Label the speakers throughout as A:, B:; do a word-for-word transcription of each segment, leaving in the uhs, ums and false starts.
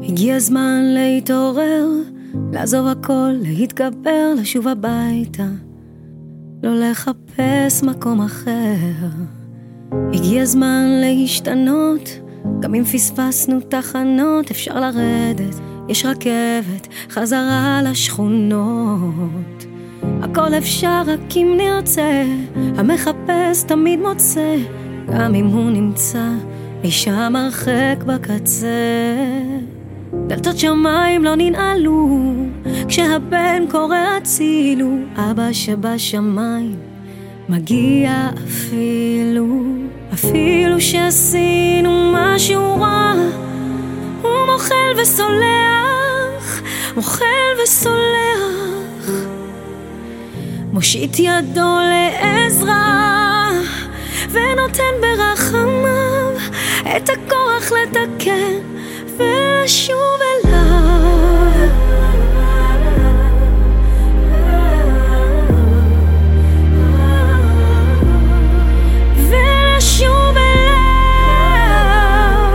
A: הגיע הזמן להתעורר, לעזוב הכל, להתגבר, לשוב הביתה, לא לחפש מקום אחר. הגיע הזמן להשתנות, גם אם פספסנו תחנות, אפשר לרדת, יש רכבת, חזרה לשכונות. הכל אפשר רק אם נרצה, המחפש תמיד מוצא, גם אם הוא נמצא אי שם הרחק בקצה. דלתות שמיים לא ננעלו, כשהבן קורא הצילו, אבא שבשמיים מגיע אפילו. אפילו שעשינו משהו רע, הוא מוחל וסולח, מוחל וסולח, מושיט ידו לעזרה, ונותן ברחמיו את הכוח לתקן ולשוב אליו. ולשוב אליו.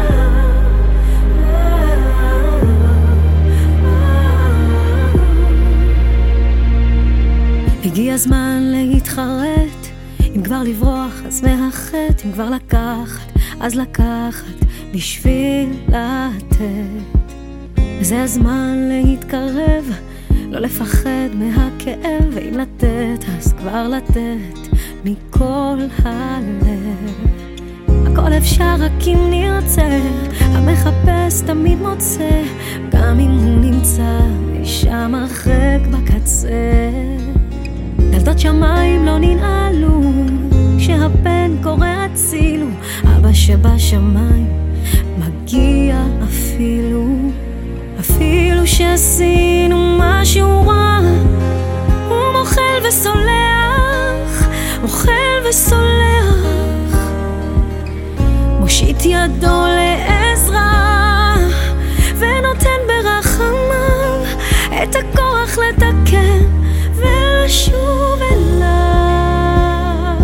A: הגיע הזמן להתחרט, אם כבר לברוח אז מהחטא, אם כבר לקחת אז לקחת בשביל לתת. וזה הזמן להתקרב, לא לפחד מהכאב, ואם לתת אז כבר לתת מכל הלב. הכל אפשר רק אם נרצה, המחפש תמיד מוצא, גם אם הוא נמצא אי שם הרחק בקצה. דלתות שמיים לא ננעלו, כשהבן קורא הצילו, אבא שבשמיים מגיע אפילו. אפילו שעשינו משהו רע, הוא מוחל וסולח, מוחל וסולח, מושיט ידו לעזרה, ונותן ברחמיו את הכוח לתקן ולשוב אליו.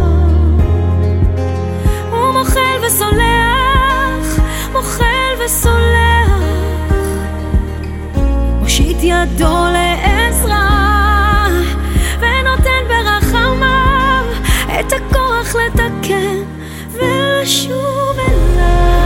A: הוא מוחל וסולח, מוחל וסולח, מושיט ידו לעזרה, ונותן ברחמיו את הכוח לתקן ולשוב אליו.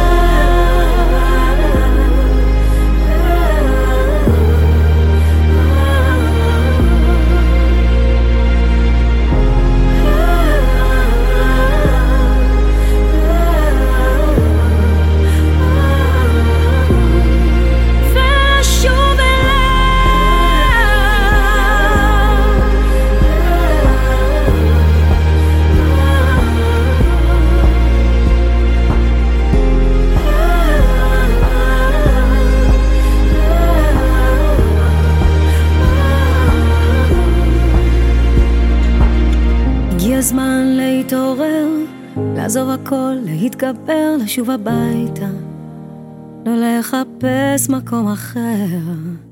A: הגיע הזמן להתעורר, לעזוב הכל, להתגבר, לשוב הביתה, לא לחפש מקום אחר.